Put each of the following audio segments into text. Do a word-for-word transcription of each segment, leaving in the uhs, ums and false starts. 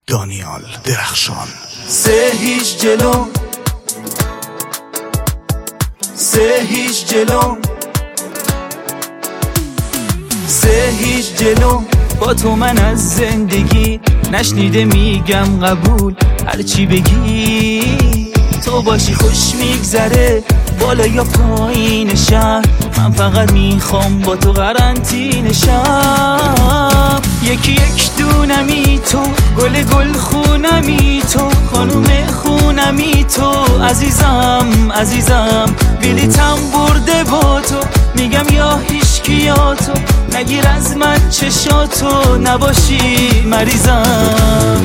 دانیال درخشان. سه هیچ جلو، سه هیچ جلو، سه هیچ جلو. با تو من از زندگی نشنیده میگم قبول، هرچی بگی تو باشی خوش میگذره. بالا یا پایین شهر من فقط میخوام با تو قرنطینه شم. یکی یک دونمی تو، گل گل خونمی تو، خانوم خونمی تو. عزیزم عزیزم بلیتم برده با تو، میگم یا هیچکی یا تو. نگیر از من چشاتو، نباشی مریضم.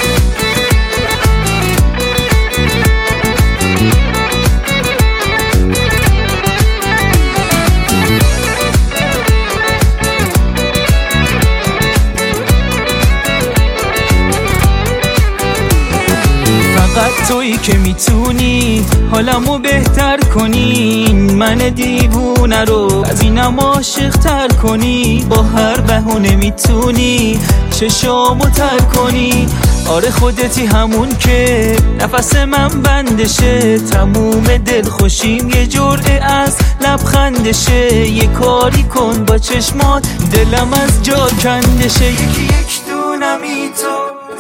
فقط تویی که میتونی حالمو بهتر کنی، من دیوونه رو از اینم عاشق تر کنی. با هر بهونه میتونی چشامو تر کنی. آره خودتی همون که نفس من بندشه، تموم دل خوشیم یه جرعه از لبخندشه. یه کاری کن با چشمات دلم از جا کندشه. یکی یک دونمی تو،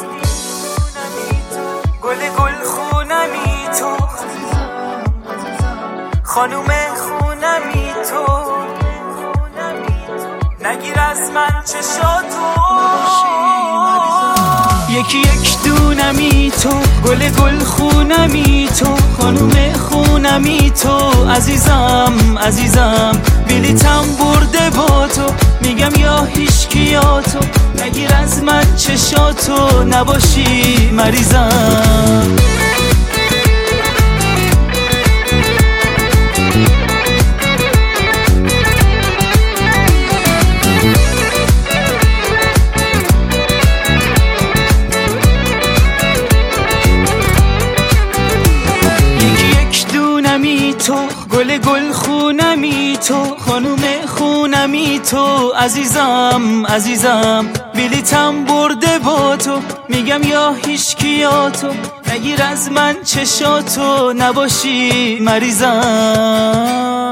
گل گل خونمی تو، خانوم خونمی تو. نگیر از من چشاتو. یکی یک دونمی تو، گل گل خونمی تو، خانوم خونمی تو. عزیزم عزیزم بلیتم برده با تو، میگم یا هیچکی یا تو. نگیر از من چشاتو، نباشی مریضم. تو گل گل خونمی تو، خانوم خونمی تو. عزیزم عزیزم بلیتم برده با تو، میگم یا هیچکی یا تو. نگیر از من چشاتو، نباشی مریضم.